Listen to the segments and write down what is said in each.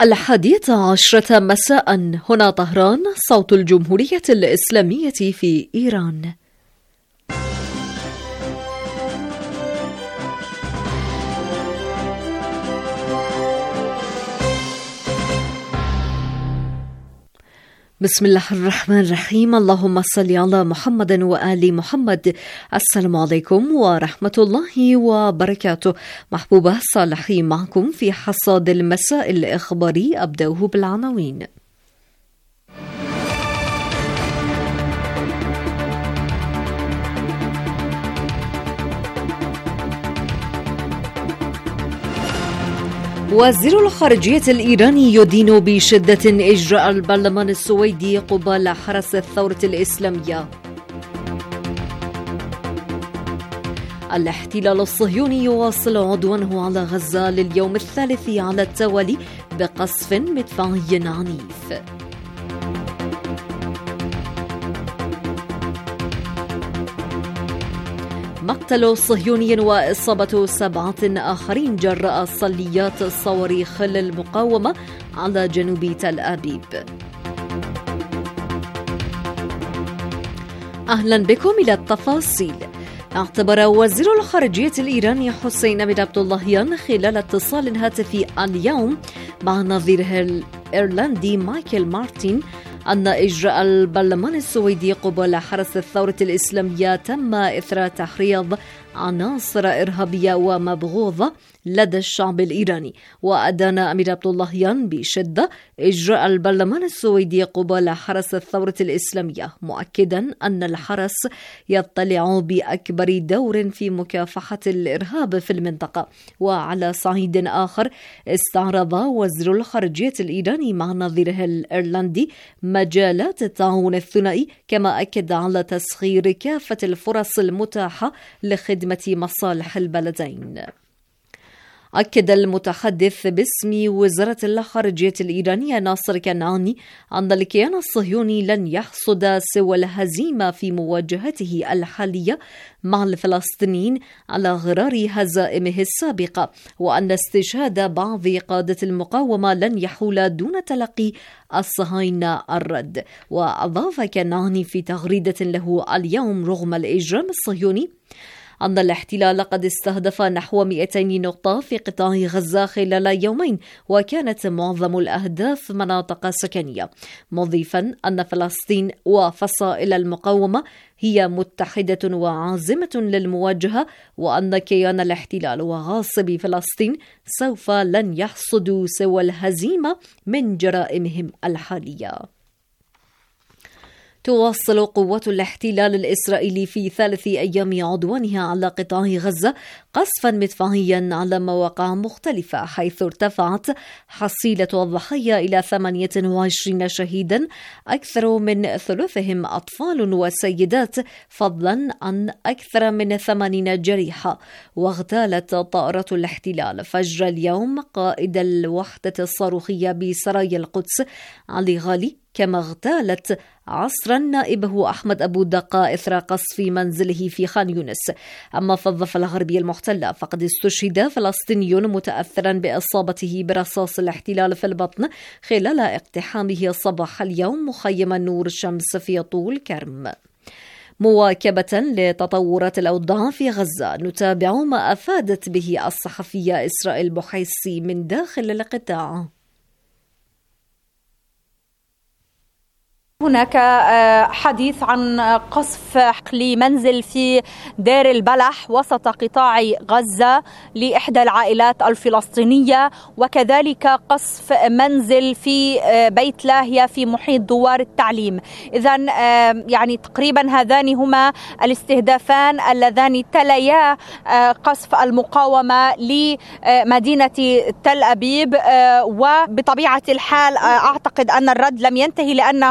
11:10 مساء هنا طهران، صوت الجمهورية الإسلامية في إيران. بسم الله الرحمن الرحيم. اللهم صل على محمد وآل محمد. السلام عليكم ورحمة الله وبركاته. محبوبة صالحي معكم في حصاد المساء الإخباري. أبدأه بالعناوين. وزير الخارجية الإيراني يدين بشدة إجراء البرلمان السويدي قبال حرس الثورة الإسلامية. الاحتلال الصهيوني يواصل عدوانه على غزة لليوم الثالث على التوالي بقصف مدفعي عنيف. مقتل صهيوني وإصابة 7 آخرين جراء صليات صواريخ للمقاومة على جنوب تل أبيب. أهلا بكم إلى التفاصيل. اعتبر وزير الخارجية الإيراني حسين بن عبد اللهيان خلال اتصال هاتفي اليوم مع نظيره الإيرلندي مايكل مارتين أن إجراء البرلمان السويدي قبل حرس الثورة الإسلامية تم إثر تحريض عناصر إرهابية ومبغوضة لدى الشعب الإيراني. وأدان أمير عبد اللهيان بشدة إجراء البرلمان السويدي قبل حرس الثورة الإسلامية، مؤكدا أن الحرس يطلع بأكبر دور في مكافحة الإرهاب في المنطقة. وعلى صعيد آخر استعرض وزير الخارجية الإيراني مع نظيره الإيرلندي مجالات التعاون الثنائي، كما أكد على تسخير كافة الفرص المتاحة لخدمة مصالح البلدين. أكد المتحدث باسم وزارة الخارجية الإيرانية ناصر كنعاني أن الكيان الصهيوني لن يحصد سوى الهزيمة في مواجهته الحالية مع الفلسطينيين على غرار هزائمه السابقة، وأن استشهاد بعض قادة المقاومة لن يحول دون تلقي الصهاينة الرد. وأضاف كنعاني في تغريدة له اليوم رغم الإجرام الصهيوني أن الاحتلال قد استهدف نحو 200 نقطة في قطاع غزة خلال يومين، وكانت معظم الأهداف مناطق سكنية، مضيفا أن فلسطين وفصائل المقاومة هي متحدة وعازمة للمواجهة، وأن كيان الاحتلال وغاصبي فلسطين سوف لن يحصدوا سوى الهزيمة من جرائمهم الحالية. تواصل قوات الاحتلال الإسرائيلي في 3 أيام عدوانها على قطاع غزة قصفا مدفعيا على مواقع مختلفة، حيث ارتفعت حصيلة الضحايا إلى 28 شهيدا، أكثر من ثلثهم أطفال وسيدات، فضلا عن أكثر من 80 جريحة. واغتالت طائرة الاحتلال فجر اليوم قائد الوحدة الصاروخية بسرايا القدس علي غالي، كما اغتالت عصرا نائبه أحمد أبو دقة إثر قصف منزله في خان يونس. أما في الضفة الغربية المحتلة فقد استشهد فلسطيني متأثرا بإصابته برصاص الاحتلال في البطن خلال اقتحامه صباح اليوم مخيم نور الشمس في طول كرم. مواكبة لتطورات الأوضاع في غزة، نتابع ما أفادت به الصحفية إسرائيل بحيسي من داخل القطاع. هناك حديث عن قصف لمنزل في دير البلح وسط قطاع غزة لإحدى العائلات الفلسطينية، وكذلك قصف منزل في بيت لاهيا في محيط دوار التعليم. إذن يعني تقريبا هذان هما الاستهدافان اللذان تليا قصف المقاومة لمدينة تل أبيب. وبطبيعة الحال أعتقد أن الرد لم ينتهي، لأن هناك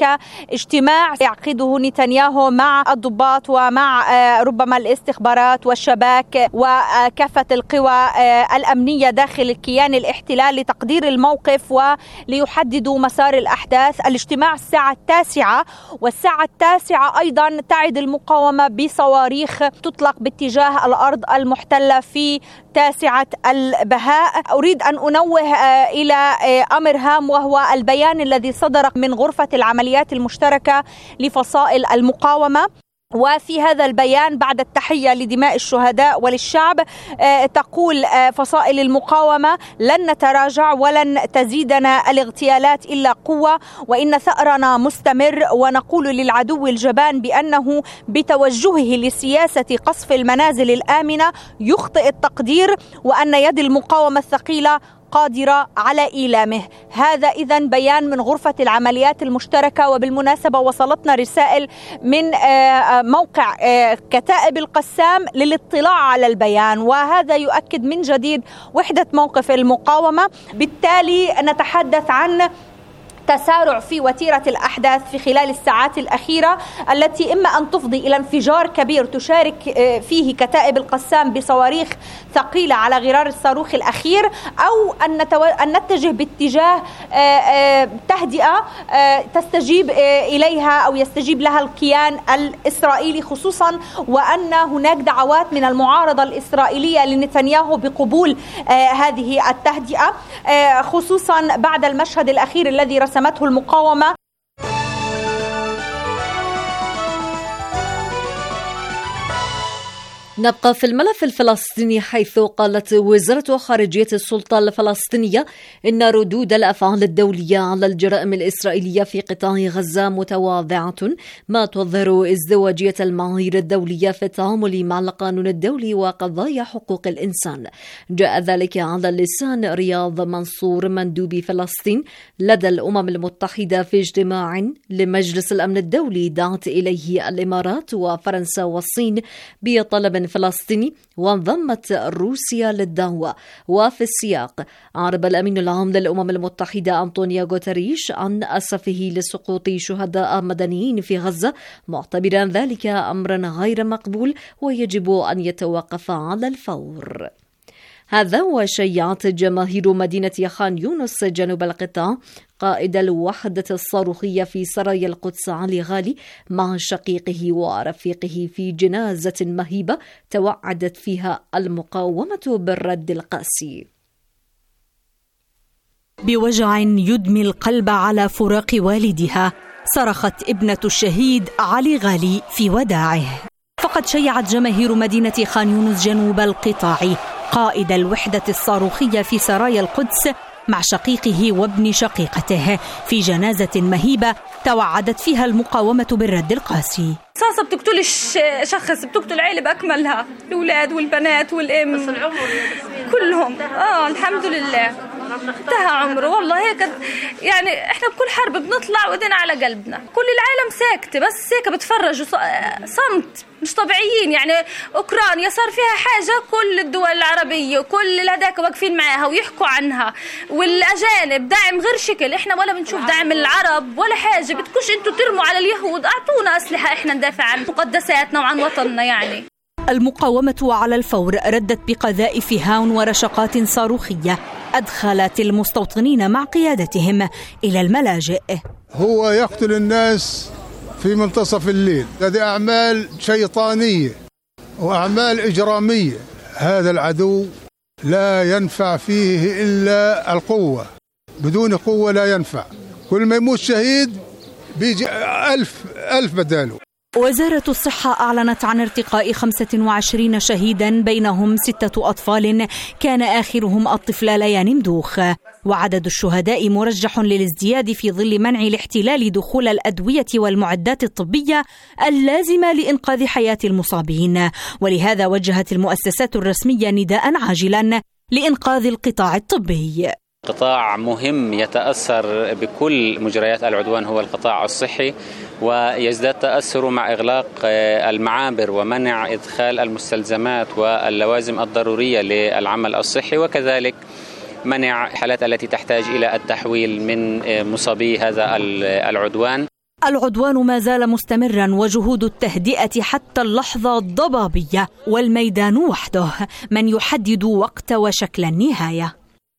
هناك اجتماع يعقده نتنياهو مع الضباط ومع ربما الاستخبارات والشباك وكافة القوى الأمنية داخل الكيان الاحتلال لتقدير الموقف وليحددوا مسار الأحداث. الاجتماع الساعة 9، والساعة 9 أيضا تعد المقاومة بصواريخ تطلق باتجاه الأرض المحتلة في 9 البهاء. أريد أن أنوه إلى أمر هام، وهو البيان الذي صدر من غرفة العمليات المشتركة لفصائل المقاومة. وفي هذا البيان بعد التحية لدماء الشهداء وللشعب تقول فصائل المقاومة: لن نتراجع ولن تزيدنا الاغتيالات إلا قوة، وإن ثأرنا مستمر، ونقول للعدو الجبان بأنه بتوجهه لسياسة قصف المنازل الآمنة يخطئ التقدير، وأن يد المقاومة الثقيلة قادرة على إيلامه. هذا إذن بيان من غرفة العمليات المشتركة. وبالمناسبة وصلتنا رسائل من موقع كتائب القسام للاطلاع على البيان، وهذا يؤكد من جديد وحدة موقف المقاومة. بالتالي نتحدث عن تسارع في وتيرة الأحداث في خلال الساعات الأخيرة، التي إما أن تفضي إلى انفجار كبير تشارك فيه كتائب القسام بصواريخ ثقيلة على غرار الصاروخ الأخير، أو أن نتجه باتجاه تهدئة تستجيب إليها أو يستجيب لها الكيان الإسرائيلي، خصوصا وأن هناك دعوات من المعارضة الإسرائيلية لنتنياهو بقبول هذه التهدئة، خصوصا بعد المشهد الأخير الذي رسمته المقاومة. نبقى في الملف الفلسطيني، حيث قالت وزارة خارجية السلطة الفلسطينية إن ردود الأفعال الدولية على الجرائم الإسرائيلية في قطاع غزة متواضعة، ما تظهر ازدواجية المعايير الدولية في التعامل مع القانون الدولي وقضايا حقوق الإنسان. جاء ذلك على لسان رياض منصور مندوب فلسطين لدى الأمم المتحدة في اجتماع لمجلس الأمن الدولي دعت إليه الإمارات وفرنسا والصين بطلب فلسطيني، وانضمت روسيا للدعوة. وفي السياق أعرب الأمين العام للأمم المتحدة أنطونيو غوتريش عن أسفه لسقوط شهداء مدنيين في غزة، معتبرا ذلك أمرا غير مقبول ويجب أن يتوقف على الفور. هذا وشيعت جماهير مدينة خان يونس جنوب القطاع قائد الوحدة الصاروخية في سرايا القدس علي غالي مع شقيقه ورفيقه في جنازة مهيبة توعدت فيها المقاومة بالرد القاسي. بوجع يدمي القلب على فراق والدها صرخت ابنة الشهيد علي غالي في وداعه. فقد شيعت جماهير مدينة خان يونس جنوب القطاع قائد الوحدة الصاروخية في سرايا القدس مع شقيقه وابن شقيقته في جنازة مهيبة توعدت فيها المقاومة بالرد القاسي. صاصة بتقتل شخص، بتقتل عائلة بأكملها، الأولاد والبنات والأم كلهم. الحمد لله انتهى عمره. والله هيك يعني احنا بكل حرب بنطلع وايدينا على قلبنا، كل العالم ساكتة بس هيك بتفرجوا صمت مش طبيعيين. يعني أوكرانيا صار فيها حاجة كل الدول العربية وكل الهداك واقفين معاها ويحكوا عنها، والأجانب دعم غير شكل. احنا ولا بنشوف دعم العرب ولا حاجة. بدكوش انتوا ترموا على اليهود، اعطونا أسلحة احنا ندافع عن مقدساتنا وعن وطننا. يعني المقاومة على الفور ردت بقذائف هاون ورشقات صاروخية أدخلت المستوطنين مع قيادتهم إلى الملاجئ. هو يقتل الناس في منتصف الليل، هذه أعمال شيطانية وأعمال إجرامية. هذا العدو لا ينفع فيه إلا القوة، بدون قوة لا ينفع. كل ما يموت شهيد بيجي ألف بداله. وزارة الصحة أعلنت عن ارتقاء 25 شهيدا بينهم 6 أطفال كان آخرهم الطفل ليان مدوخ، وعدد الشهداء مرجح للازدياد في ظل منع الاحتلال دخول الأدوية والمعدات الطبية اللازمة لإنقاذ حياة المصابين. ولهذا وجهت المؤسسات الرسمية نداء عاجلا لإنقاذ القطاع الطبي. قطاع مهم يتأثر بكل مجريات العدوان هو القطاع الصحي، ويزداد تأثره مع إغلاق المعابر ومنع إدخال المستلزمات واللوازم الضرورية للعمل الصحي، وكذلك منع الحالات التي تحتاج إلى التحويل من مصابي هذا العدوان. العدوان ما زال مستمرا وجهود التهدئة حتى اللحظة ضبابية، والميدان وحده من يحدد وقت وشكل النهاية.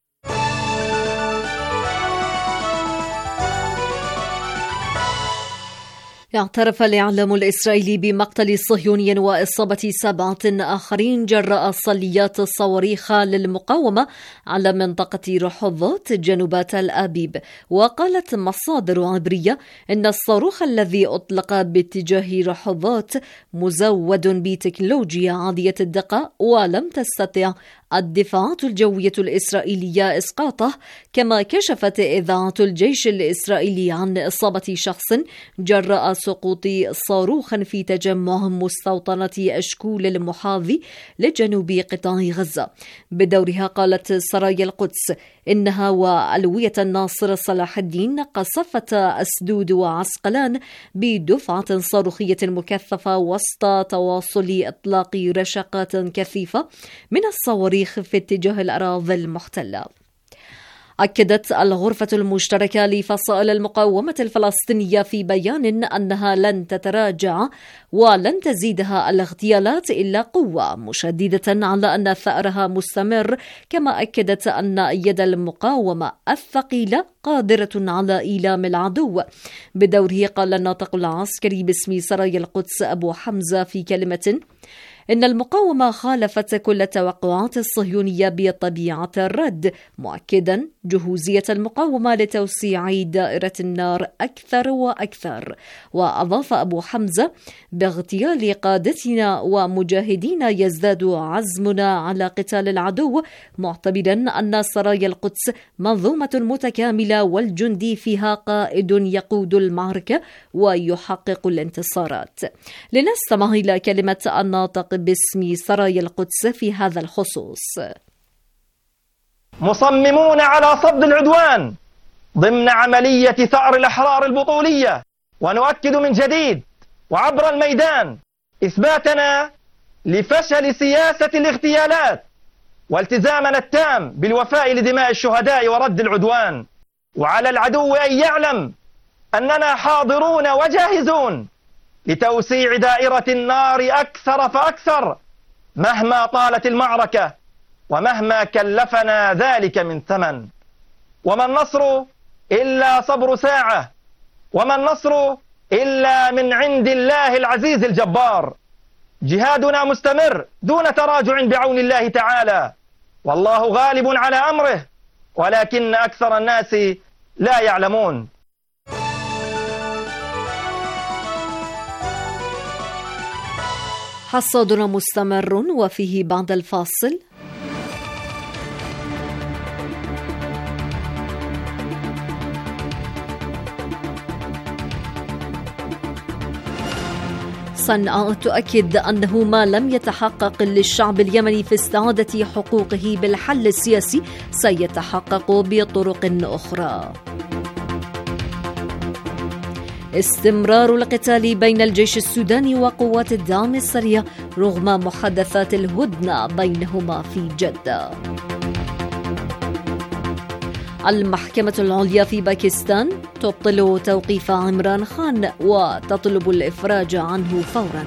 اعترف الإعلام الإسرائيلي بمقتل صهيوني وإصابة 7 آخرين جراء صليات الصواريخ للمقاومة على منطقة رحوظات جنوب تل أبيب. وقالت مصادر عبرية إن الصاروخ الذي أطلق باتجاه رحوظات مزود بتكنولوجيا عالية الدقة، ولم تستطع الدفاعات الجوية الإسرائيلية إسقاطه. كما كشفت إذاعة الجيش الإسرائيلي عن إصابة شخص جراء سقوط صاروخ في تجمع مستوطنة أشكول المحاذي لجنوب قطاع غزة. بدورها قالت سرايا القدس إنها وألوية الناصر صلاح الدين قصفت أسدود وعسقلان بدفعة صاروخية مكثفة وسط تواصل إطلاق رشقات كثيفة من الصواريخ في اتجاه الأراضي المحتلة. أكدت الغرفة المشتركة لفصائل المقاومة الفلسطينية في بيان أنها لن تتراجع ولن تزيدها الاغتيالات إلا قوة، مشددة على أن ثأرها مستمر. كما أكدت أن يد المقاومة الثقيلة قادرة على إيلام العدو. بدوره قال الناطق العسكري باسم سرايا القدس أبو حمزة في كلمة إن المقاومة خالفت كل التوقعات الصهيونية بطبيعة الرد، مؤكدا جهوزية المقاومة لتوسيع دائرة النار أكثر وأكثر. وأضاف أبو حمزة: باغتيال قادتنا ومجاهدينا يزداد عزمنا على قتال العدو، معتبرا أن سرايا القدس منظومة متكاملة والجندي فيها قائد يقود المعركة ويحقق الانتصارات. لنستمع إلى كلمة الناطق باسم سرايا القدس في هذا الخصوص. مصممون على صد العدوان ضمن عملية ثأر الأحرار البطولية، ونؤكد من جديد وعبر الميدان إثباتنا لفشل سياسة الاغتيالات والتزامنا التام بالوفاء لدماء الشهداء ورد العدوان. وعلى العدو أن يعلم أننا حاضرون وجاهزون لتوسيع دائرة النار أكثر فأكثر مهما طالت المعركة ومهما كلفنا ذلك من ثمن. وما النصر إلا صبر ساعة، وما النصر إلا من عند الله العزيز الجبار. جهادنا مستمر دون تراجع بعون الله تعالى، والله غالب على أمره ولكن أكثر الناس لا يعلمون. حصادنا مستمر وفيه بعد الفاصل. صنعاء تؤكد أنه ما لم يتحقق للشعب اليمني في استعادة حقوقه بالحل السياسي سيتحقق بطرق أخرى. استمرار القتال بين الجيش السوداني وقوات الدعم السريع رغم محادثات الهدنة بينهما في جدة. المحكمة العليا في باكستان تبطل توقيف عمران خان وتطلب الإفراج عنه فورا.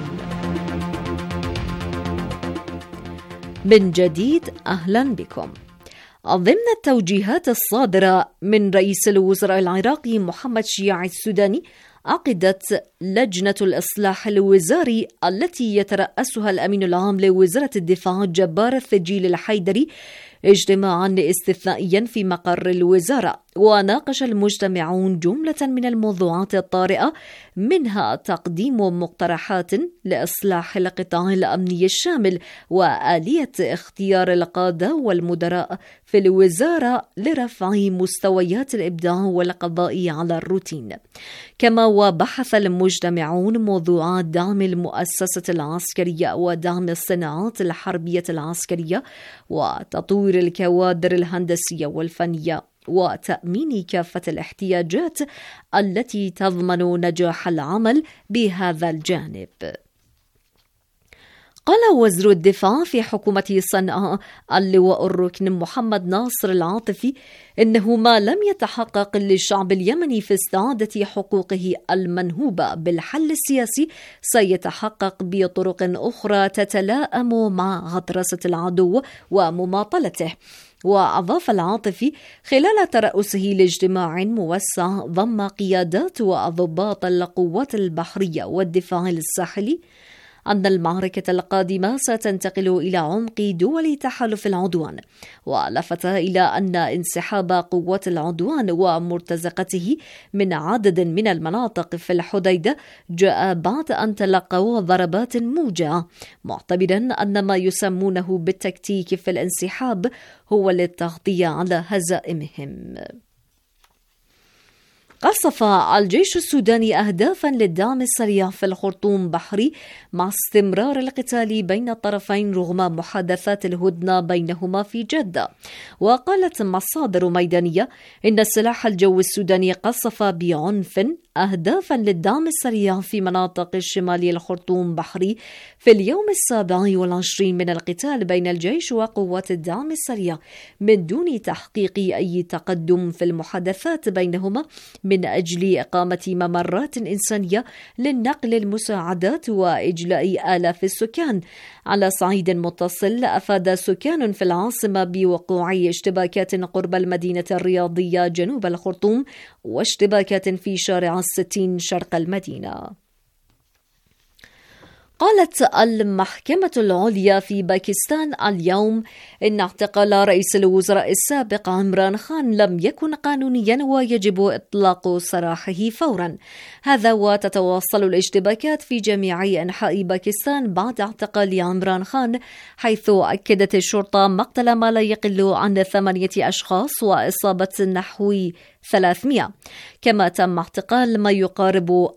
من جديد أهلا بكم. ضمن التوجيهات الصادرة من رئيس الوزراء العراقي محمد شياع السوداني، عقدت لجنة الإصلاح الوزاري التي يترأسها الأمين العام لوزارة الدفاع جبار الثجيل الحيدري اجتماعا استثنائيا في مقر الوزارة، وناقش المجتمعون جملة من الموضوعات الطارئة، منها تقديم مقترحات لإصلاح القطاع الأمني الشامل وآلية اختيار القادة والمدراء في الوزارة لرفع مستويات الإبداع والقضاء على الروتين. كما وبحث المجتمعون موضوعات دعم المؤسسة العسكرية ودعم الصناعات الحربية العسكرية وتطوير الكوادر الهندسية والفنية وتأمين كافة الاحتياجات التي تضمن نجاح العمل بهذا الجانب. قال وزير الدفاع في حكومة صنعاء اللواء الركن محمد ناصر العاطفي إنه ما لم يتحقق للشعب اليمني في استعادة حقوقه المنهوبة بالحل السياسي سيتحقق بطرق أخرى تتلائم مع غطرسة العدو ومماطلته. وأضاف العاطفي خلال ترأسه لاجتماع موسع ضم قيادات وضباط القوات البحرية والدفاع الساحلي أن المعركة القادمة ستنتقل إلى عمق دول تحالف العدوان، ولفت إلى أن انسحاب قوات العدوان ومرتزقته من عدد من المناطق في الحديدة جاء بعد أن تلقوا ضربات موجعة، معتبرا أن ما يسمونه بالتكتيك في الانسحاب هو للتغطية على هزائمهم. قصف الجيش السوداني أهدافا للدعم السريع في الخرطوم بحري مع استمرار القتال بين الطرفين رغم محادثات الهدنة بينهما في جدة. وقالت مصادر ميدانية إن السلاح الجوي السوداني قصف بعنف أهدافا للدعم السريع في مناطق الشمالي الخرطوم بحري في اليوم 27 من القتال بين الجيش وقوات الدعم السريع من دون تحقيق أي تقدم في المحادثات بينهما من أجل إقامة ممرات إنسانية للنقل المساعدات وإجلاء آلاف السكان. على صعيد متصل، أفاد سكان في العاصمة بوقوع اشتباكات قرب المدينة الرياضية جنوب الخرطوم واشتباكات في شارع 60 شرق المدينة. قالت المحكمة العليا في باكستان اليوم إن اعتقال رئيس الوزراء السابق عمران خان لم يكن قانونيا ويجب إطلاق سراحه فورا. هذا وتتواصل الاشتباكات في جميع أنحاء باكستان بعد اعتقال عمران خان، حيث أكدت الشرطة مقتل ما لا يقل عن 8 أشخاص وإصابة نحو 300. كما تم اعتقال ما يقارب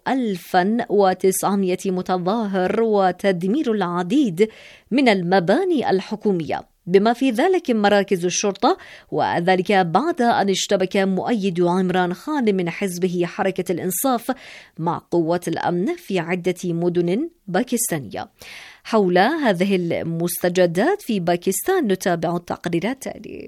1900 متظاهر وتدمير العديد من المباني الحكومية بما في ذلك مراكز الشرطة، وذلك بعد أن اشتبك مؤيد عمران خان من حزبه حركة الإنصاف مع قوات الأمن في عدة مدن باكستانية. حول هذه المستجدات في باكستان نتابع التقرير التالي.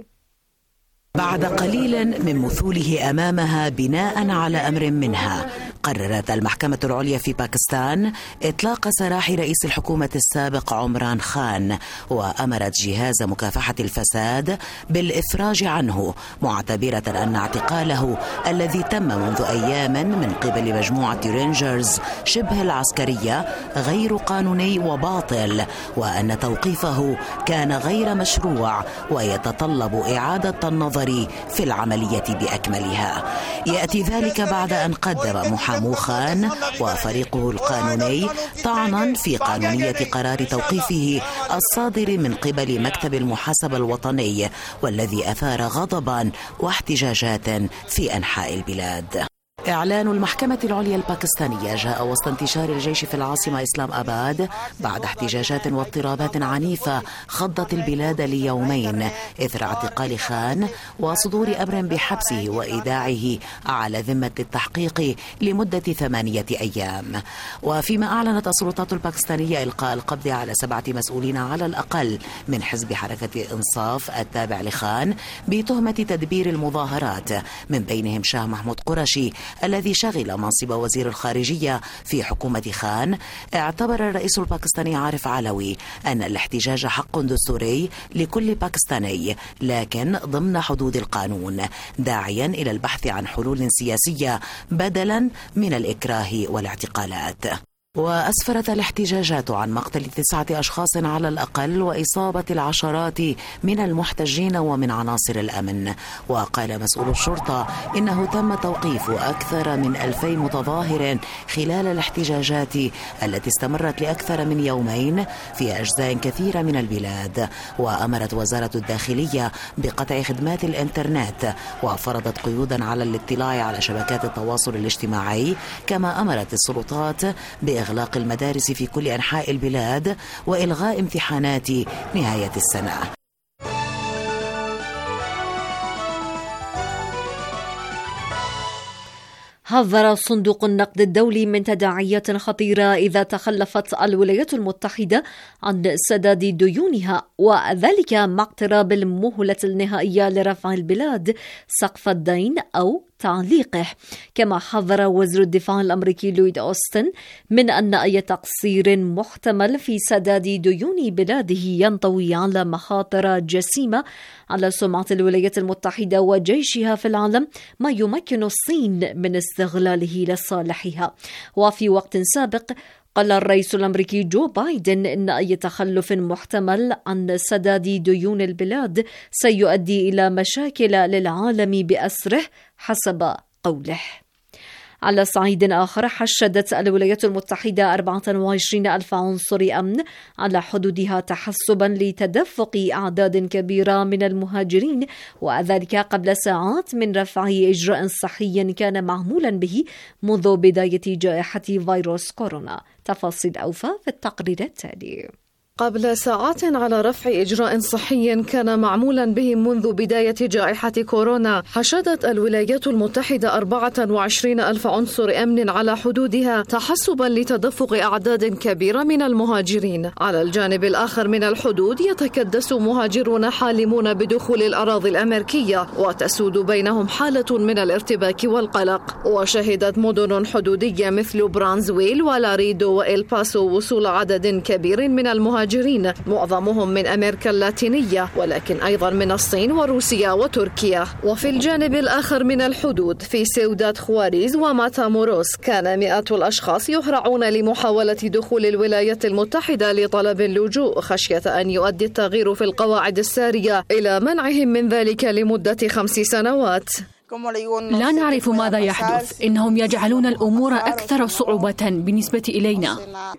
بعد قليل من مثوله أمامها بناء على أمر منها، قررت المحكمة العليا في باكستان إطلاق سراح رئيس الحكومة السابق عمران خان، وأمرت جهاز مكافحة الفساد بالإفراج عنه، معتبرة أن اعتقاله الذي تم منذ أيام من قبل مجموعة رينجرز شبه العسكرية غير قانوني وباطل، وأن توقيفه كان غير مشروع ويتطلب إعادة النظر في العملية بأكملها. يأتي ذلك بعد أن قدم محامو خان وفريقه القانوني طعنا في قانونية قرار توقيفه الصادر من قبل مكتب المحاسبة الوطني، والذي أثار غضبا واحتجاجات في أنحاء البلاد. إعلان المحكمة العليا الباكستانية جاء وسط انتشار الجيش في العاصمة إسلام آباد بعد احتجاجات واضطرابات عنيفة خضت البلاد ليومين إثر اعتقال خان وصدور أمر بحبسه وإيداعه على ذمة التحقيق لمدة 8 أيام. وفيما أعلنت السلطات الباكستانية إلقاء القبض على 7 مسؤولين على الأقل من حزب حركة إنصاف التابع لخان بتهمة تدبير المظاهرات، من بينهم شاه محمود قرشي الذي شغل منصب وزير الخارجية في حكومة خان. اعتبر الرئيس الباكستاني عارف علوي أن الاحتجاج حق دستوري لكل باكستاني لكن ضمن حدود القانون، داعيا إلى البحث عن حلول سياسية بدلا من الإكراه والاعتقالات. وأسفرت الاحتجاجات عن مقتل 9 أشخاص على الأقل وإصابة العشرات من المحتجين ومن عناصر الأمن. وقال مسؤول الشرطة إنه تم توقيف أكثر من 2000 متظاهر خلال الاحتجاجات التي استمرت لأكثر من يومين في أجزاء كثيرة من البلاد. وأمرت وزارة الداخلية بقطع خدمات الإنترنت وفرضت قيودا على الاطلاع على شبكات التواصل الاجتماعي، كما أمرت السلطات بإغلاق المدارس في كل أنحاء البلاد وإلغاء امتحانات نهاية السنة. حذر صندوق النقد الدولي من تداعيات خطيرة إذا تخلفت الولايات المتحدة عن سداد ديونها، وذلك مع اقتراب المهلة النهائية لرفع البلاد سقف الدين أو تعليقه. كما حذر وزير الدفاع الأمريكي لويد أوستن من أن أي تقصير محتمل في سداد ديون بلاده ينطوي على مخاطر جسيمة على سمعة الولايات المتحدة وجيشها في العالم، ما يمكن الصين من استغلاله لصالحها. وفي وقت سابق قال الرئيس الأمريكي جو بايدن إن أي تخلف محتمل عن سداد ديون البلاد سيؤدي إلى مشاكل للعالم بأسره حسب قوله. على صعيد آخر، حشدت الولايات المتحدة 24,000 عنصر أمن على حدودها تحسبا لتدفق أعداد كبيرة من المهاجرين، وذلك قبل ساعات من رفع إجراء صحي كان معمولا به منذ بداية جائحة فيروس كورونا. تفاصيل أوفى في التقرير التالي. قبل ساعات على رفع إجراء صحي كان معمولا به منذ بداية جائحة كورونا، حشدت الولايات المتحدة 24,000 عنصر أمن على حدودها تحسبا لتدفق أعداد كبيرة من المهاجرين. على الجانب الآخر من الحدود يتكدس مهاجرون حالمون بدخول الأراضي الأمريكية، وتسود بينهم حالة من الارتباك والقلق. وشهدت مدن حدودية مثل برانزويل ولاريدو وإلباسو وصول عدد كبير من المهاجرين، معظمهم من أمريكا اللاتينية، ولكن أيضا من الصين وروسيا وتركيا. وفي الجانب الآخر من الحدود في سيودات خواريز وماتاموروس كان مئات الأشخاص يهرعون لمحاولة دخول الولايات المتحدة لطلب اللجوء، خشية أن يؤدي التغيير في القواعد السارية إلى منعهم من ذلك لمدة 5 سنوات. لا نعرف ماذا يحدث، إنهم يجعلون الأمور أكثر صعوبة بالنسبة إلينا.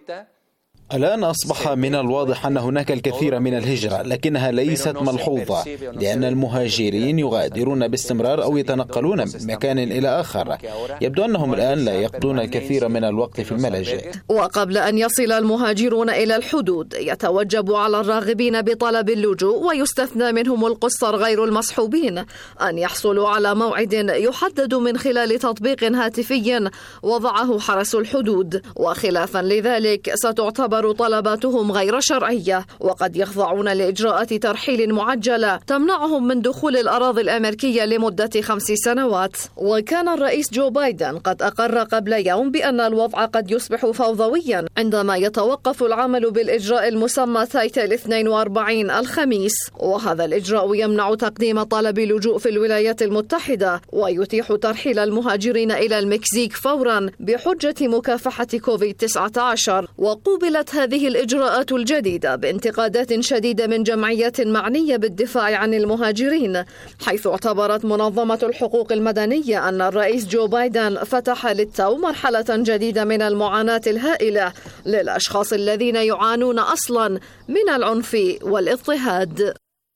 الآن أصبح من الواضح أن هناك الكثير من الهجرة، لكنها ليست ملحوظة لأن المهاجرين يغادرون باستمرار أو يتنقلون من مكان إلى آخر. يبدو أنهم الآن لا يقضون الكثير من الوقت في الملاجئ. وقبل أن يصل المهاجرون إلى الحدود يتوجب على الراغبين بطلب اللجوء، ويستثنى منهم القُصّر غير المصحوبين، أن يحصلوا على موعد يحدد من خلال تطبيق هاتفي وضعه حرس الحدود. وخلافا لذلك ستعتبر طلباتهم غير شرعية، وقد يخضعون لإجراءات ترحيل معجلة تمنعهم من دخول الأراضي الأمريكية لمدة 5 سنوات. وكان الرئيس جو بايدن قد أقر قبل يوم بأن الوضع قد يصبح فوضويا عندما يتوقف العمل بالإجراء المسمى تايتل 42 الخميس، وهذا الإجراء يمنع تقديم طلب لجوء في الولايات المتحدة ويتيح ترحيل المهاجرين إلى المكسيك فورا بحجة مكافحة كوفيد-19. وقوبلت هذه الإجراءات الجديدة بانتقادات شديدة من جمعيات معنية بالدفاع عن المهاجرين، حيث اعتبرت منظمة الحقوق المدنية أن الرئيس جو بايدن فتح للتو مرحلة جديدة من المعاناة الهائلة للأشخاص الذين يعانون أصلا من العنف والاضطهاد.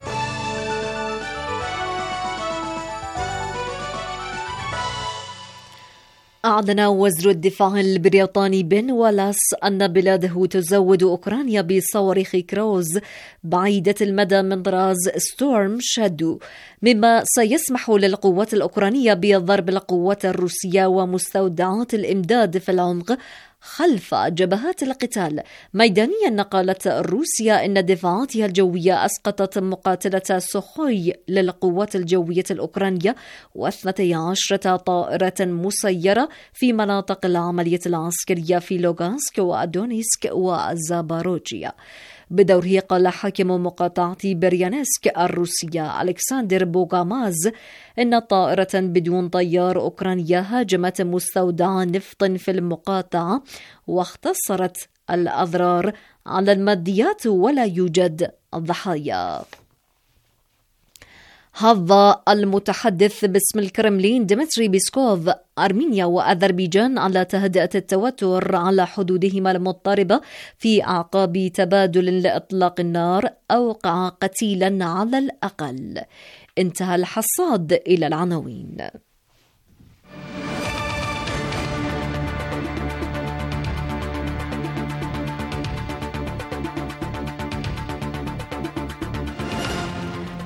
أعلن وزير الدفاع البريطاني بن والاس أن بلاده تزود أوكرانيا بصواريخ كروز بعيدة المدى من طراز ستورم شادو، مما سيسمح للقوات الأوكرانية بضرب القوات الروسية ومستودعات الإمداد في العمق خلف جبهات القتال. ميدانيا قالت روسيا إن دفاعاتها الجوية أسقطت مقاتلة سوخوي للقوات الجوية الأوكرانية و12 طائرة مسيرة في مناطق العملية العسكرية في لوغانسك وأدونيسك وزاباروجيا. بدوره قال حاكم مقاطعة بريانسك الروسية ألكسندر بوغاماز إن طائرة بدون طيار أوكرانية هاجمت مستودع نفط في المقاطعة واختصرت الأضرار على الماديات ولا يوجد ضحايا. حظ المتحدث باسم الكرملين ديمتري بيسكوف أرمينيا وأذربيجان على تهدئة التوتر على حدودهما المضطربة في أعقاب تبادل لإطلاق النار أوقع قتيلا على الأقل. انتهى الحصاد إلى العناوين.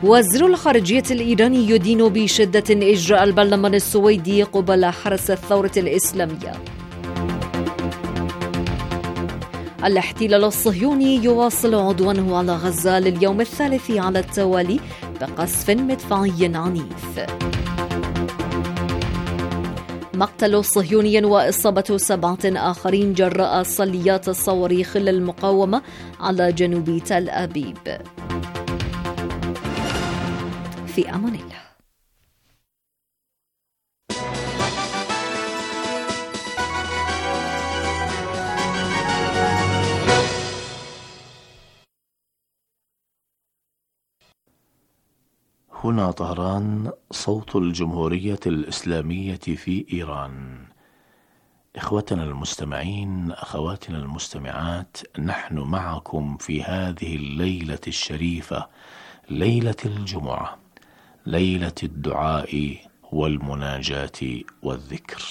وزير الخارجية الإيراني يدين بشدة إجراء البرلمان السويدي قبل حرس الثورة الإسلامية. الاحتلال الصهيوني يواصل عدوانه على غزة لليوم الثالث على التوالي بقصف مدفعي عنيف. مقتل صهيوني وإصابة 7 آخرين جراء صليات الصواريخ للمقاومة على جنوب تل أبيب. في أمان الله. هنا طهران، صوت الجمهورية الإسلامية في إيران. إخوتنا المستمعين، أخواتنا المستمعات، نحن معكم في هذه الليلة الشريفة، ليلة الجمعة، ليلة الدعاء والمناجاة والذكر.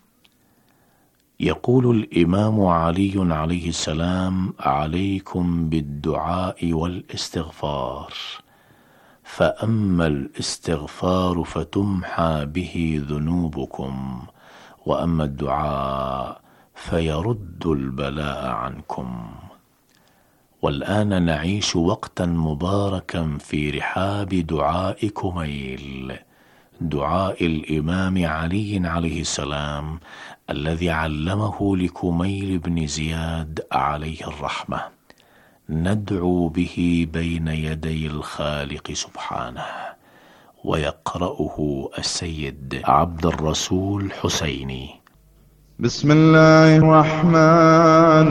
يقول الإمام علي عليه السلام: عليكم بالدعاء والاستغفار، فأما الاستغفار فتمحى به ذنوبكم، وأما الدعاء فيرد البلاء عنكم. والآن نعيش وقتا مباركا في رحاب دعاء كميل، دعاء الإمام علي عليه السلام الذي علمه لكميل بن زياد عليه الرحمة، ندعو به بين يدي الخالق سبحانه. ويقرأه السيد عبد الرسول حسيني. بسم الله الرحمن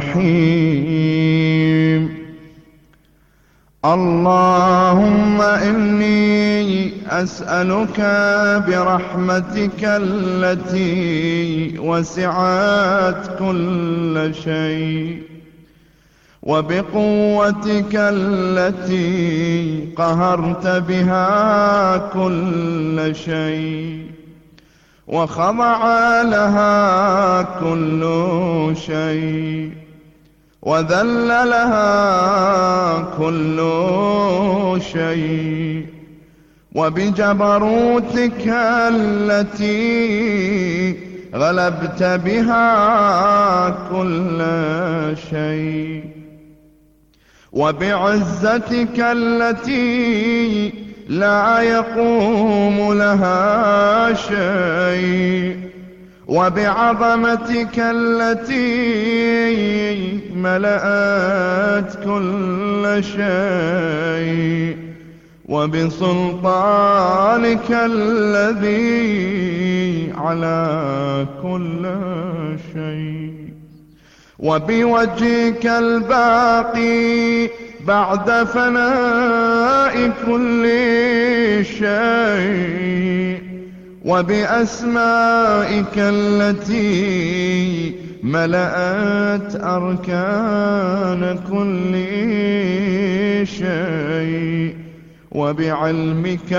الرحيم. اللهم إني أسألك برحمتك التي وسعت كل شيء، وبقوتك التي قهرت بها كل شيء، وخضع لها كل شيء، وذل لها كل شيء، وبجبروتك التي غلبت بها كل شيء، وبعزتك التي لا يقوم لها شيء، وبعظمتك التي ملأت كل شيء، وبسلطانك الذي على كل شيء، وبوجهك الباقي بعد فناء كل شيء، وبأسمائك التي ملأت أركان كل شيء، وبعلمك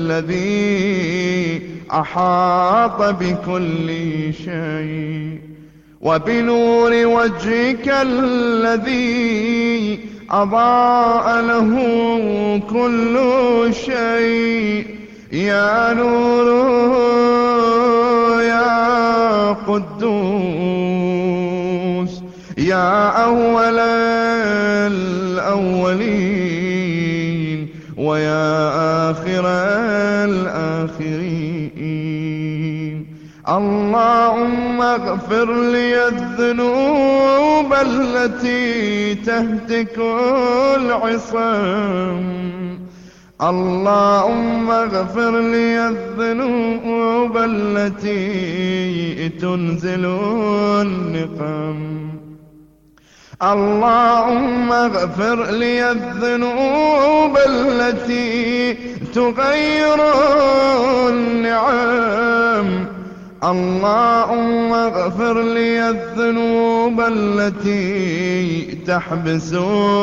الذي أحاط بكل شيء، وبنور وجهك الذي أضاء له كل شيء. يا نور يا قدوس، يا أول الأولين، ويا آخر الآخرين. اللهم اغفر لي الذنوب التي تهتك العصام، اللهم اغفر لي الذنوب التي تنزل النقم، اللهم اغفر لي الذنوب التي تغير النعم، اللهم اغفر لي الذنوب التي تحبس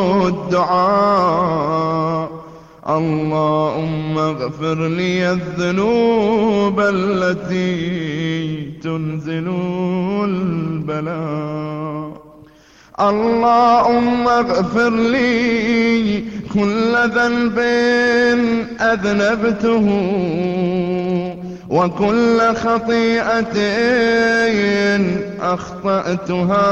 الدعاء، اللهم اغفر لي الذنوب التي تنزل البلاء، اللهم اغفر لي كل ذنب أذنبته وكل خطيئة أخطأتها.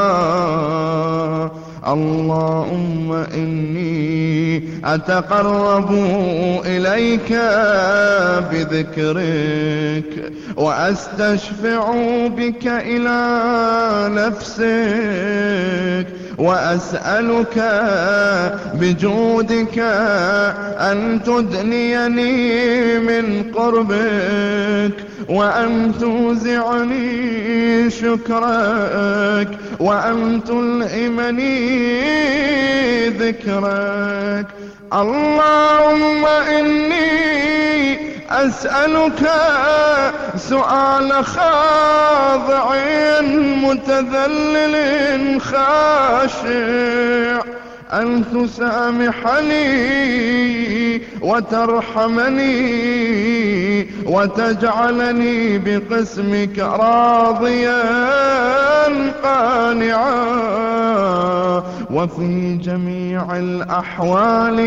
اللهم إني أتقرب إليك بذكرك وأستشفع بك إلى نفسك وأسألك بجودك أن تدنيني من قربك وأن توزعني شكرك وأن تلهمني ذكرك. اللهم إني أسألك سؤال خاضع متذلل خاشع أن تسامحني وترحمني وتجعلني بقسمك راضيا قانعا وفي جميع الأحوال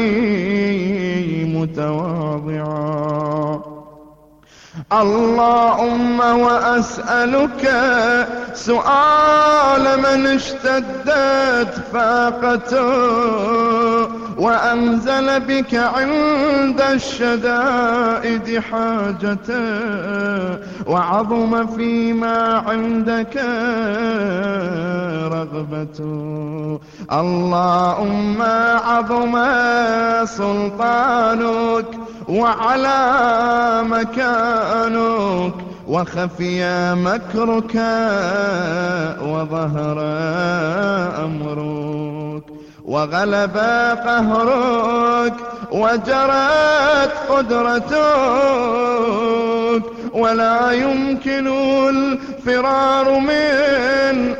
متواضعا. اللهم وأسألك سؤال من اشتدت فاقته وأنزل بك عند الشدائد حاجته وعظم فيما عندك رغبته. اللهم عظم سلطانك وعلى مكانك وخفي مكرك وظهر أمرك وغلب قهرك وجرت قدرتك ولا يمكن الفرار من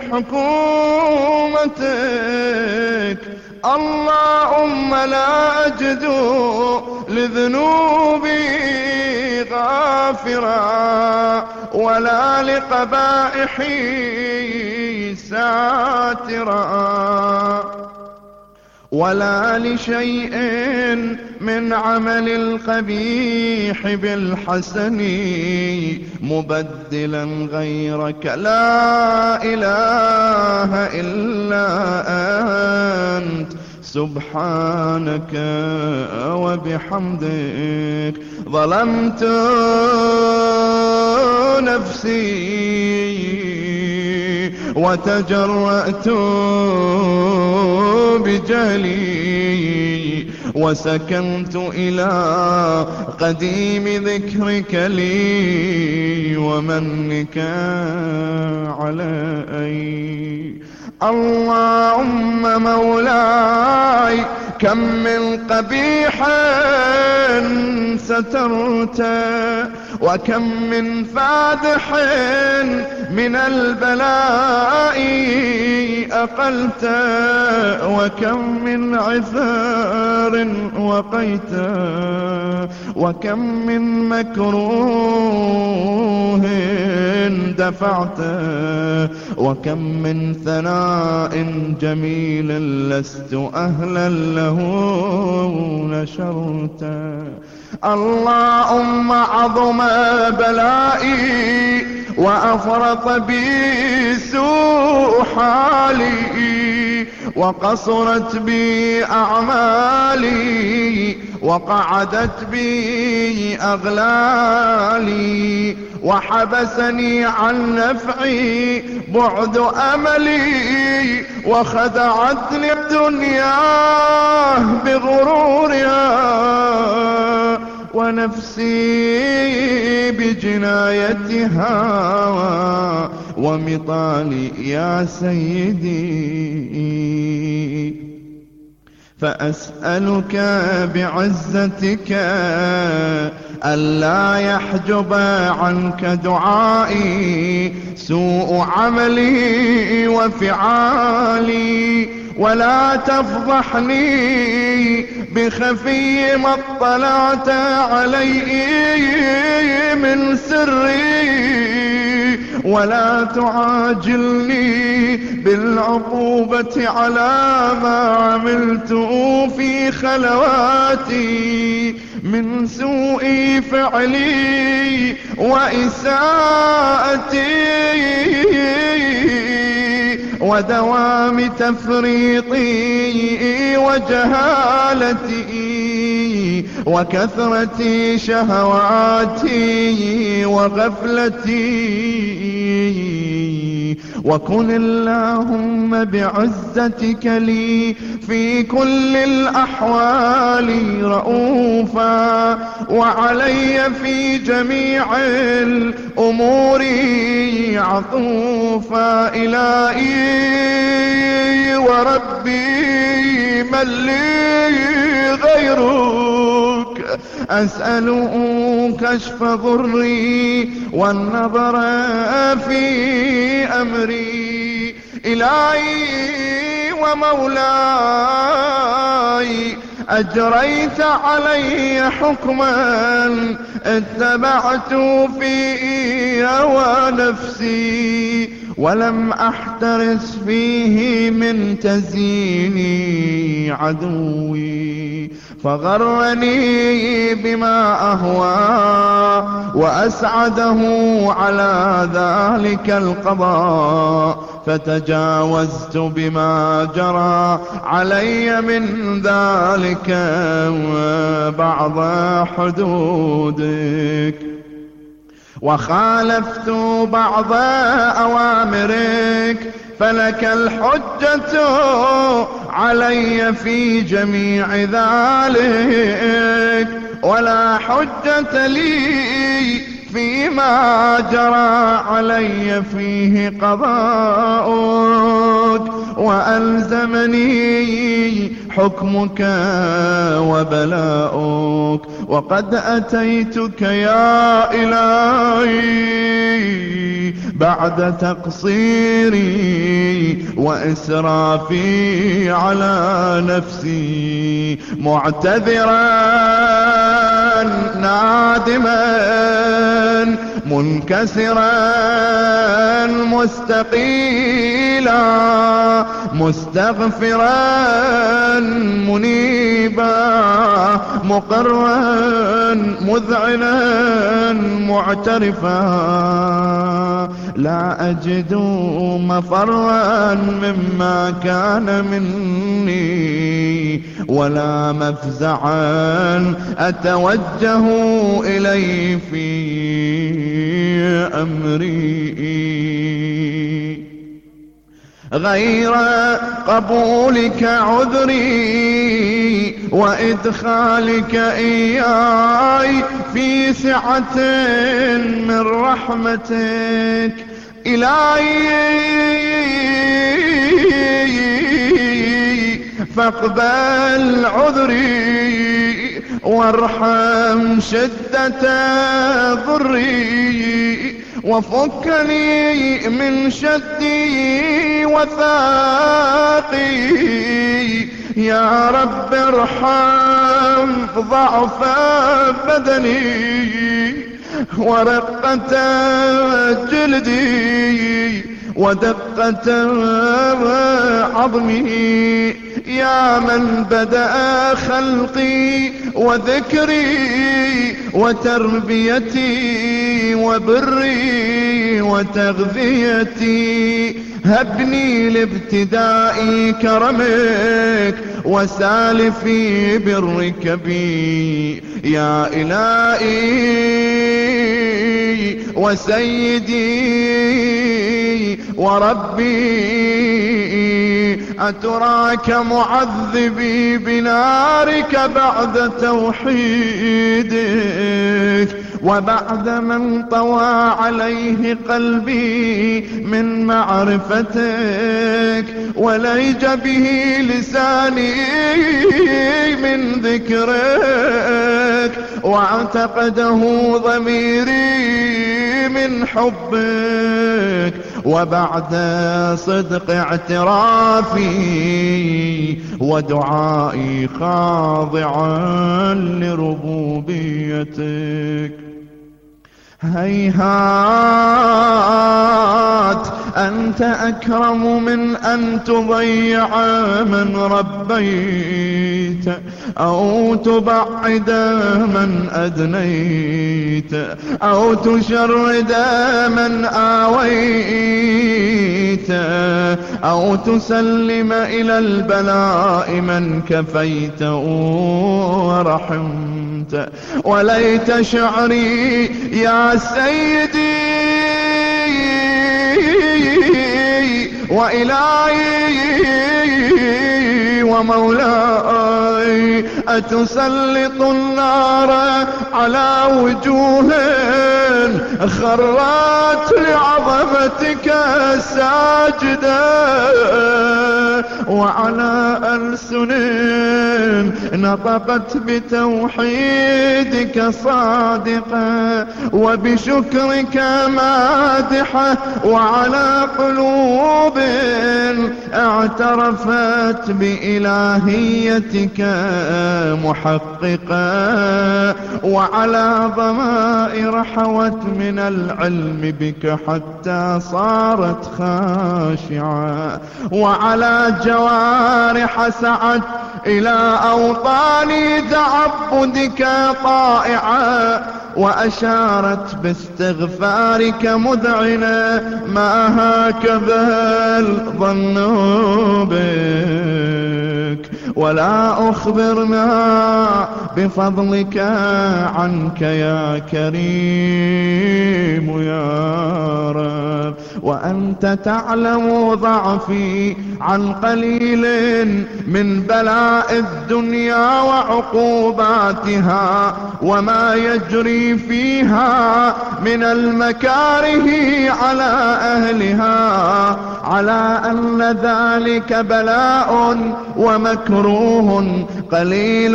حكومتك. اللهم لا أجد لذنوبي غافرا ولا لقبائحي ساترا ولا لشيء من عمل القبيح بالحسن مبدلا غيرك. لا إله إلا أنت سبحانك وبحمدك ظلمت نفسي وتجرأت بجهلي وسكنت إلى قديم ذكرك لي ومنك علي. اللهم مولاي كم من قبيح سترت وكم من فادح من البلاء أقلت وكم من عثار وقيت وكم من مكروه دفعت وكم من ثناء جميل لست أهلا له نشرت. اللهم عظم بلائي وأفرط بي سوء حالي وقصرت بي أعمالي وقعدت بي أغلالي وحبسني عن نفعي بعد أملي وخدعتني الدنيا بغرورها ونفسي بجنايتها ومطالي يا سيدي. فأسألك بعزتك ألا يحجب عنك دعائي سوء عملي وفعالي ولا تفضحني بخفي ما اطلعت عليه من سري ولا تعاجلني بالعقوبة على ما عملت في خلواتي من سوء فعلي وإساءتي ودوام تفريطي وجهالتي وكثرة شهواتي وغفلتي. وكن اللهم بعزتك لي في كل الأحوال رؤوفا وعلي في جميع الأمور عطوفا. إلهي وربي من لي غيرك أسأل كشف ضري والنظر في أمري. إلهي ومولاي أجريت علي حكما اتبعت فيه هوى نفسي ولم أحترس فيه من تزيين عدوي فغرني بما أهوى وأسعده على ذلك القضاء فتجاوزت بما جرى علي من ذلك بعض حدودك وخالفت بعض أوامرك فلك الحجة علي في جميع ذلك ولا حجة لي فيما جرى علي فيه قضاؤك وألزمني حكمك وبلاؤك. وقد أتيتك يا إلهي بعد تقصيري وإسرافي على نفسي معتذرا نادما منكسرا مستقيلا مستغفرا منيبا مقرا مذعنا معترفا لا أجد مفرا مما كان مني ولا مفزعا أتوجه إليه في أمري غير قبولك عذري وإدخالك إياي في سعة من رحمتك. إلهي فاقبل عذري وارحم شدة ضري وفكني من شدي وثاقي. يا رب ارحم ضعف بدني ورقة جلدي ودقة عظمي. يا من بدأ خلقي وذكري وتربيتي وبري وتغذيتي هبني لابتداء كرمك وسالفي برك بي. يا إلهي وسيدي وربي أتراك معذبي بنارك بعد توحيدك وبعد من طوى عليه قلبي من معرفتك وليج به لساني من ذكرك واعتقده ضميري من حبك وبعد صدق اعترافي ودعائي خاضعا لربوبيتك هيهات أنت أكرم من أن تضيع من ربيت أو تبعد من أدنيت أو تشرد من آويت أو تسلم إلى البلاء من كفيت ورحمت. وليت شعري يا سيدي وإلهي ومولاي أتسلط النار على وجوه خرت لعظمتك ساجدة وعلى ألسن نطقت بتوحيدك صادقة وبشكرك مادحة وعلى قلوب اعترفت بإلهيتك محققة وعلى ضمائر حوت من العلم بك حتى صارت خاشعة وعلى جوارح سعت إلى أوطان تعبدك طائعة وأشارت باستغفارك مذعنة ما هكذا الظن بك ولا أخبرنا بفضلك عنك يا كريم يا رب. وأنت تعلم ضعفي عن قليل من بلاء الدنيا وعقوباتها وما يجري فيها من المكاره على أهلها على أن ذلك بلاء ومكروه قليل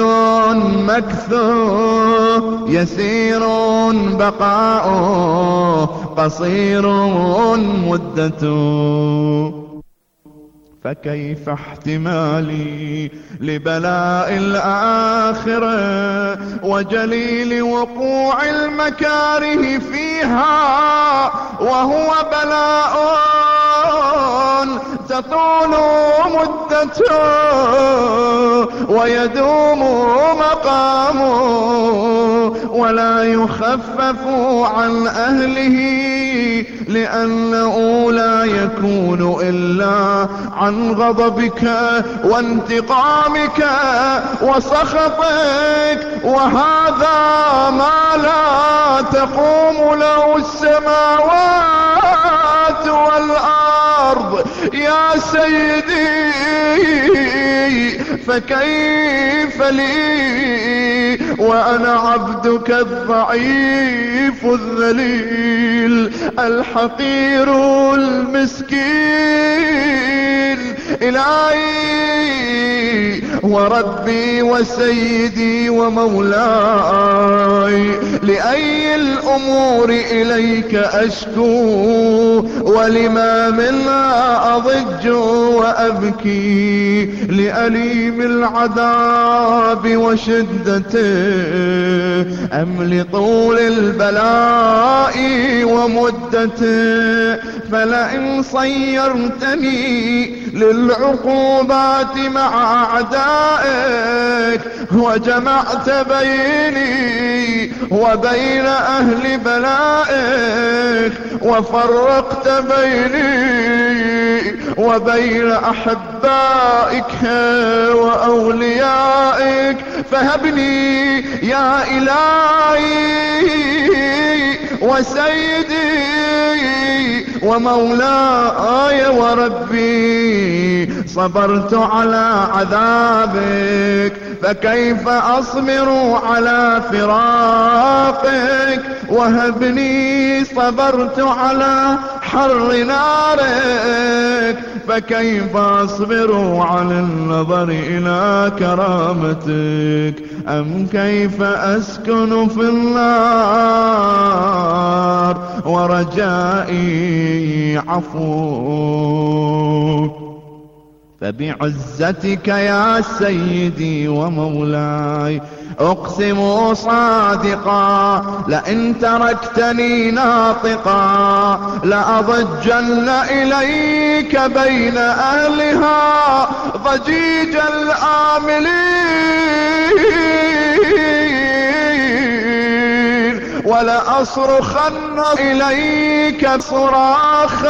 مكثور يسير بقاؤه قصير مدته. فكيف احتمالي لبلاء الآخرة وجليل وقوع المكاره فيها وهو بلاء تطول مدته ويدوم مقامه ولا يخفف عن أهله لأنه لا يكون إلا عن غضبك وانتقامك وسخطك وهذا ما لا تقوم له السماوات والأرض يا سيدي. فكيف لي وأنا عبدك الضعيف الذليل الحقير المسكين إلهي وربي وسيدي ومولاي لأي الأمور إليك أشكو ولما منها أضج وأبكي لأليم العذاب وشدته أم لطول البلاء ومدته. فلئن صيرتني للعقوبات مع أعدائك وجمعت بيني وبين أهل بلائك وفرقت بيني وبين أحبائك وأوليائك فهبني يا إلهي وسيدي ومولاي وربي صبرت على عذابك فكيف أصبر على فراقك وهبني صبرت على حر نارك فكيف أصبر على النظر إلى كرامتك أم كيف أسكن في النار ورجائي عفوك. فبعزتك يا سيدي ومولاي أقسم صادقا لئن تركتني ناطقا لأضجن إليك بين أهلها ضجيج الآملين ولأصرخن إليك صراخ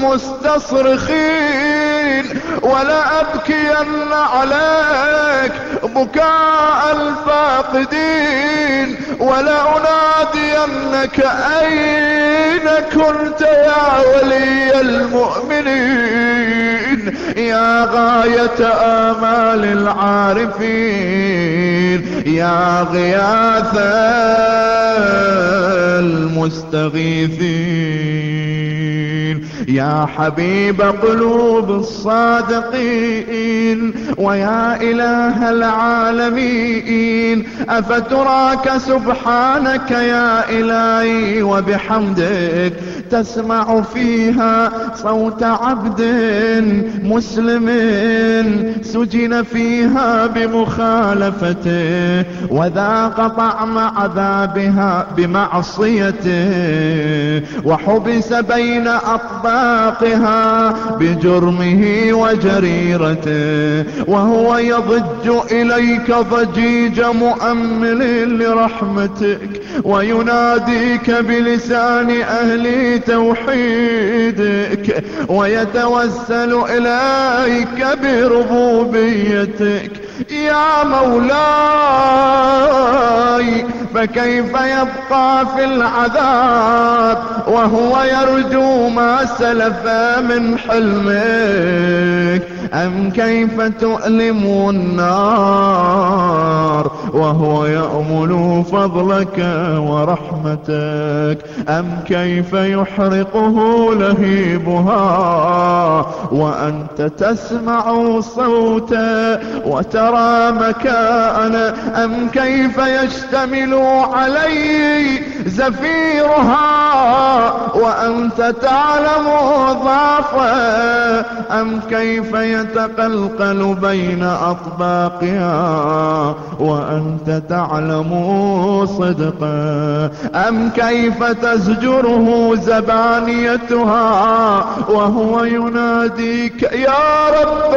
المستصرخين ولأبكين عليك بكاء الفاقدين ولأنادينك أين كنت يا ولي المؤمنين يا غاية آمال العارفين يا غياث المستغيثين يا حبيب قلوب الصادقين ويا إله العالمين أفتراك سبحانك يا إلهي وبحمدك تسمع فيها صوت عبد مسلم سجن فيها بمخالفته وذاق طعم عذابها بمعصيته وحبس بين أطباقها بجرمه وجريرته وهو يضج إليك ضجيج مؤمل لرحمتك ويناديك بلسان أهل توحيدك ويتوسل إليك بربوبيتك يا مولاي فكيف يبقى في العذاب وهو يرجو ما سلف من حلمك أم كيف تؤلم النار وهو يأمل فضلك ورحمتك أم كيف يحرقه لهيبها وأنت تسمع صوته وترى مكانه أم كيف يشتمل عليه زفيرها وأنت تعلم ضعفه أم كيف يتقلقل بين أطباقها وأنت تعلم صدقه أم كيف تزجره زبانيتها وهو يناديك يا رب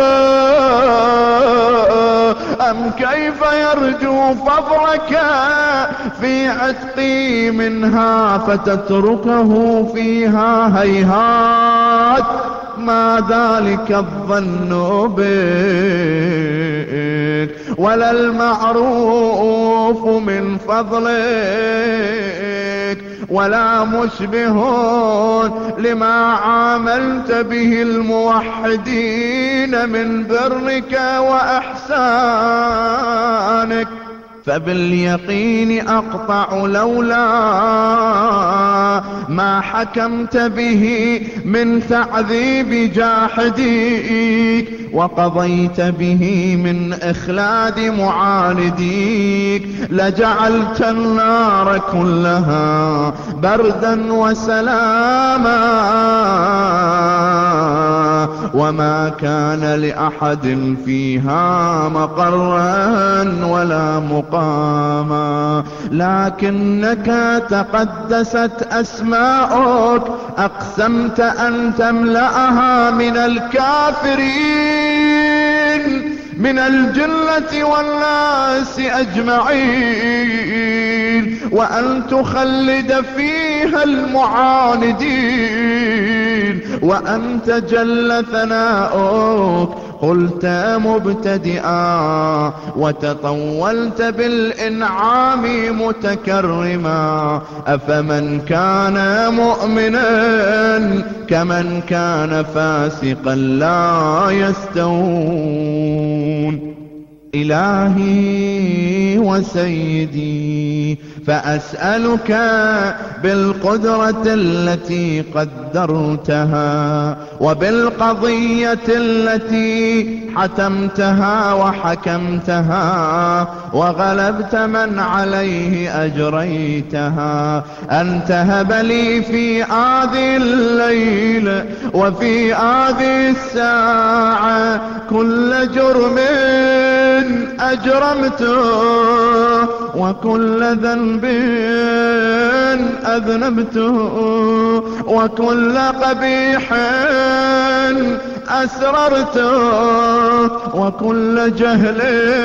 أم كيف يرجو فضلك في عتقي منها فتتركه فيها هيهات ما ذلك الظن بك ولا المعروف من فضلك ولا مشبه لما عاملت به الموحدين من برك وإحسانك فباليقين أقطع لولا ما حكمت به من تعذيب جاحديك وقضيت به من إخلاد معانديك لجعلت النار كلها بردا وسلاما وما كان لأحد فيها مقرا ولا مقاما لكنك تقدست أسماؤك أقسمت أن تملأها من الكافرين من الجنة والناس أجمعين وأن تخلد فيها المعاندين وأنت جل ثناؤك قلت مبتدئا وتطولت بالإنعام متكرما أفمن كان مؤمنا كمن كان فاسقا لا يستوون إلهي وسيدي فأسألك بالقدرة التي قدرتها وبالقضية التي حتمتها وحكمتها وغلبت من عليه أجريتها، أن تهب لي في هذه الليل وفي هذه الساعة كل جرم أجرمته وكل ذنب أذنبته وكل قبيح أسررته وكل جهل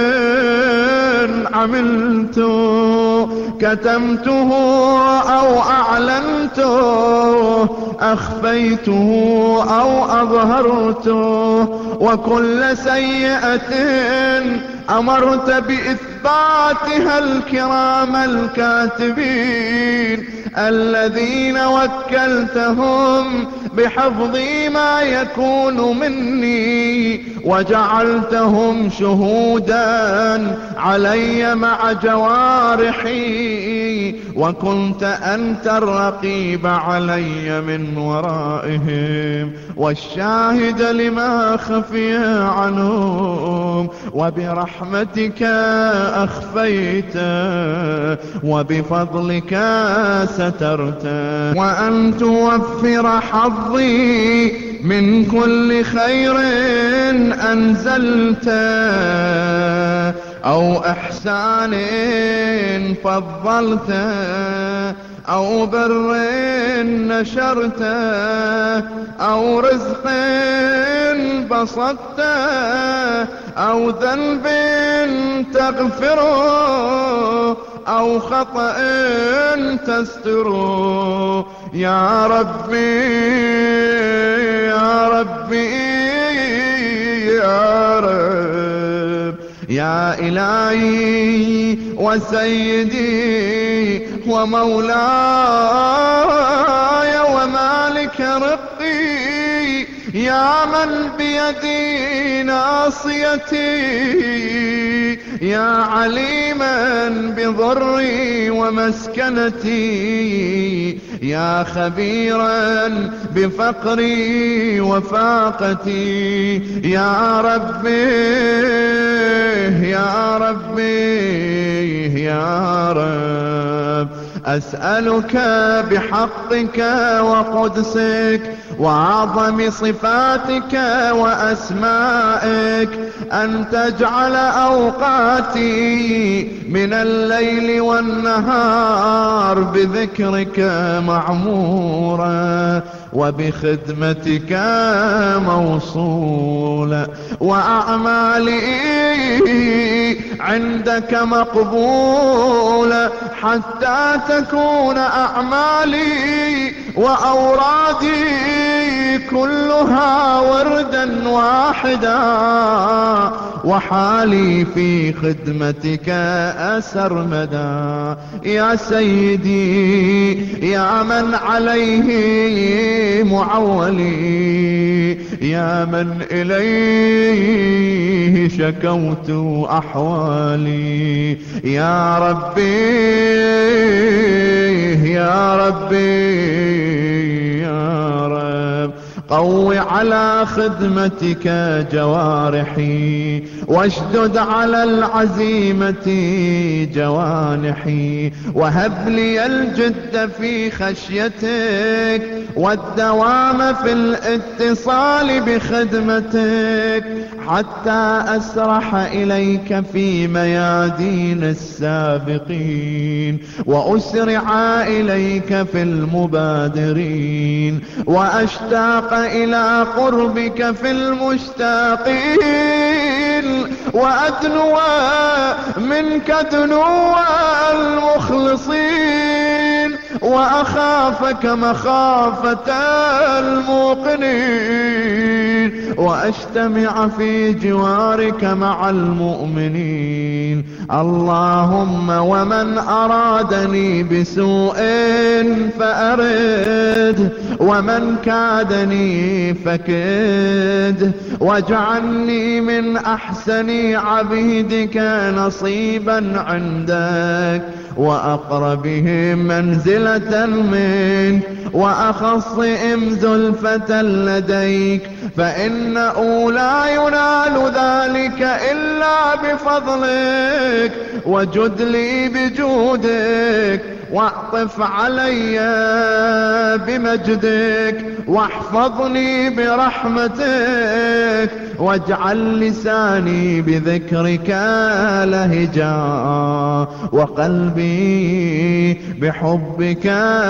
عملته، كتمته أو أعلنته، أخفيته أو أظهرته، وكل سيئة أمرت بإثباتها الكرام الكاتبين الذين وكلتهم بحفظ ما يكون مني، وجعلتهم شهودا علي مع جوارحي، وكنت أنت الرقيب علي من ورائهم والشاهد لما خفي عنهم، وبرحمتك أخفيت وبفضلك سترت، وأن توفر حظي من كل خير أنزلت أو إحسان فضلت أو بر نشرت أو رزق بسطت أو ذنب تغفره أو خطأ تستره، يا ربي يا ربي يا رب، يا إلهي وسيدي ومولاي ومالك رقي، يا من بيدي ناصيتي، يا عليما بضري ومسكنتي، يا خبيرا بفقري وفاقتي، يا ربي يا ربي يا رب، أسألك بحقك وقدسك وأعظم صفاتك وأسمائك أن تجعل أوقاتي من الليل والنهار بذكرك معمورة وبخدمتك موصولة، وأعمالي عندك مقبولة، حتى تكون أعمالي وأورادي كلها وردا واحدا، وحالي في خدمتك أسرمدا. يا سيدي يا من عليه معولي، يا من إليه شكوت أحوالي، يا ربي يا ربي يا رب، قو على خدمتك جوارحي، واشدد على العزيمة جوانحي، وهب لي الجد في خشيتك والدوام في الاتصال بخدمتك، حتى أسرح إليك في ميادين السابقين، وأسرع إليك في المبادرين، وأشتاق إلى قربك في المشتاقين، وأدنو منك دنو المخلصين، وأخافك مخافة الموقنين، وأجتمع في جوارك مع المؤمنين. اللهم ومن أرادني بسوء فأرد، ومن كادني فكد، واجعلني من أحسن عبيدك نصيبا عندك، وأقربهم منزلة منك وأخص زلفة لديك، فإنه لا ينال ذلك إلا بفضلك، وجد لي بجودك، واعطف علي بمجدك، واحفظني برحمتك، واجعل لساني بذكرك لهجا، وقلبي بحبك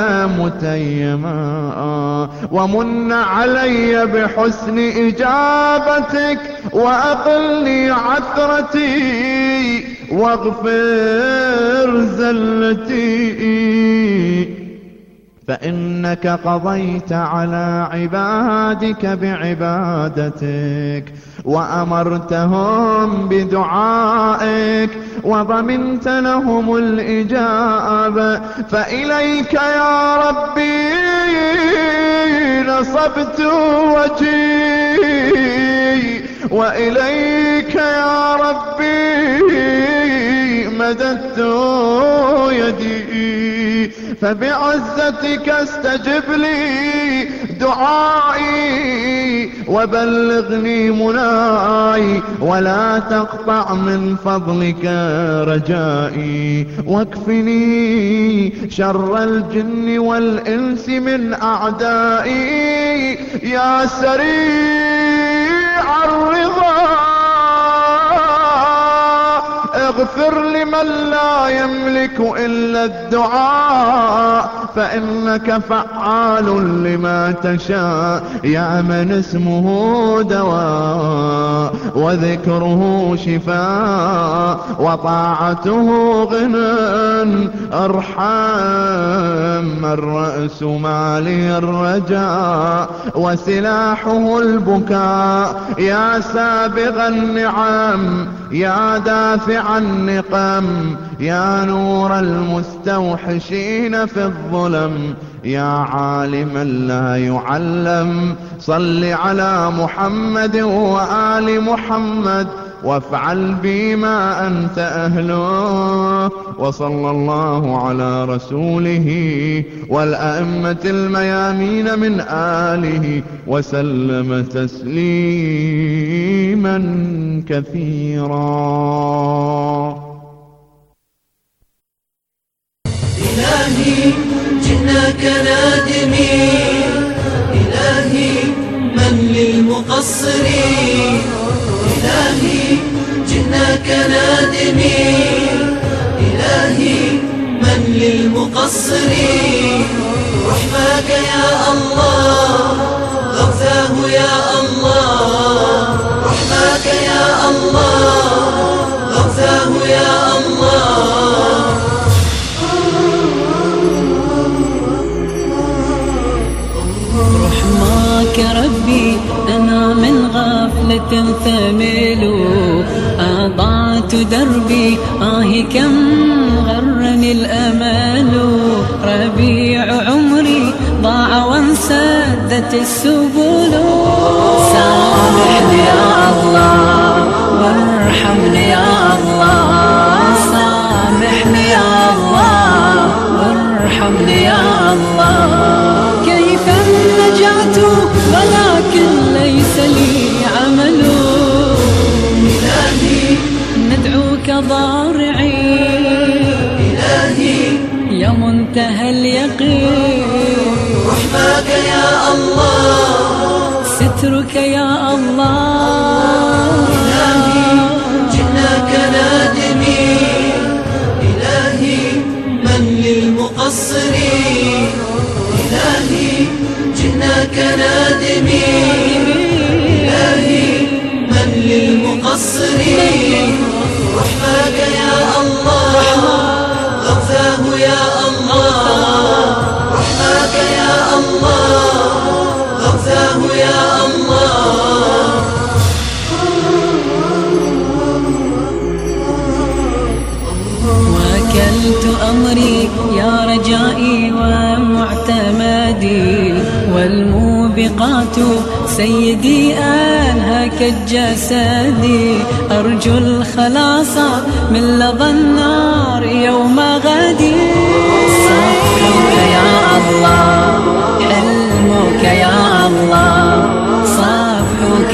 متيما، ومن علي بحسن إجابتك، وأقلني عثرتي، واغفر زلتي، فإنك قضيت على عبادك بعبادتك، وأمرتهم بدعائك، وضمنت لهم الإجابة، فإليك يا ربي نصبت وجهي، وإليك يا ربي مددت يدي، فبعزتك استجب لي دعائي، وبلغني مناي، ولا تقطع من فضلك رجائي، واكفني شر الجن والإنس من أعدائي، يا سريع الرضا اغفر لمن لا يملك إلا الدعاء، فإنك فعال لما تشاء، يا من اسمه دواء، وذكره شفاء، وطاعته غنى، ارحم الرأس مالي الرجاء، وسلاحه البكاء، يا سابغ النعم، يا دافع النقم، يا نور المستوحشين في الظلم، يا عالما لا يعلم، صل على محمد وآل محمد، وافعل بي ما أنت أهله، وصلى الله على رسوله والأئمة الميامين من آله، وسلم تسليما كثيرا. إلهي جئناك نادمين، إلهي من للمقصرين، إلهي جئناك نادمين، إلهي من للمقصرين، رحماك يا الله، غوثاه يا الله، رحماك يا الله، غوثاه يا الله. رحماك ربي أنا من غفلة ثمل، أضعت دربي كم غرني الأمل، ربيع عمري ضاع وانسدت السبل، سامحني يا الله وارحمني يا الله، سامحني يا الله وارحمني يا الله، كيف نجعت ولكن ليس لي عمل، إلهي ندعوك ضارعين، إلهي يا منتهى اليقين، رحماك يا الله، سترك يا الله، إلهي جئناك نادمين، إلهي من للمقصرين، إلهي جئناك نادمين، إلهي من للمقصرين، رحماك يا الله، غوثاه يا الله، رحماك يا الله، غوثاه يا الله. وكلت أمري يا رجائي ومعتمدي، والموبقات سيدي أنهك الجسدي، أرجو الخلاص من لظى النار يوم غدي، صفحك يا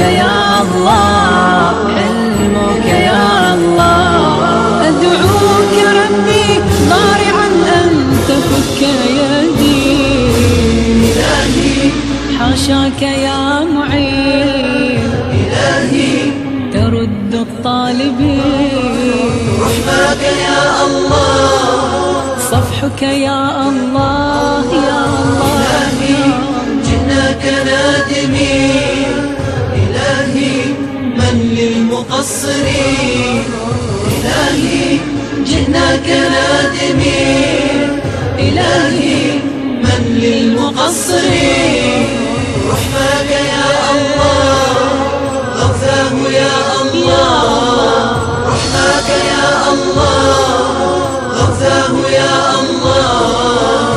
يا الله حلمك يا الله أدعوك ربي ضارعا أن تفك يدي إلهي حاشاك يا معين إلهي ترد الطالبين رحماك يا الله صفحك يا الله يا الله إلهي جئناك نادمين إلهي من للمقصرين إلهي جئناك نادمين إلهي من للمقصرين رحماك يا الله غوثاه يا الله رحماك يا الله غوثاه يا الله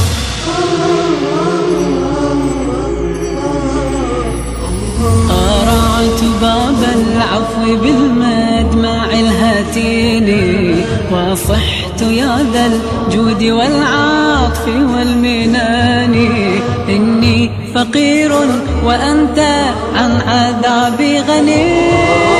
قرعت باب العفو بالمدمع الهاتيني وصحت يا ذا الجود والعطف والمنان إني فقير وأنت عن عذابي غني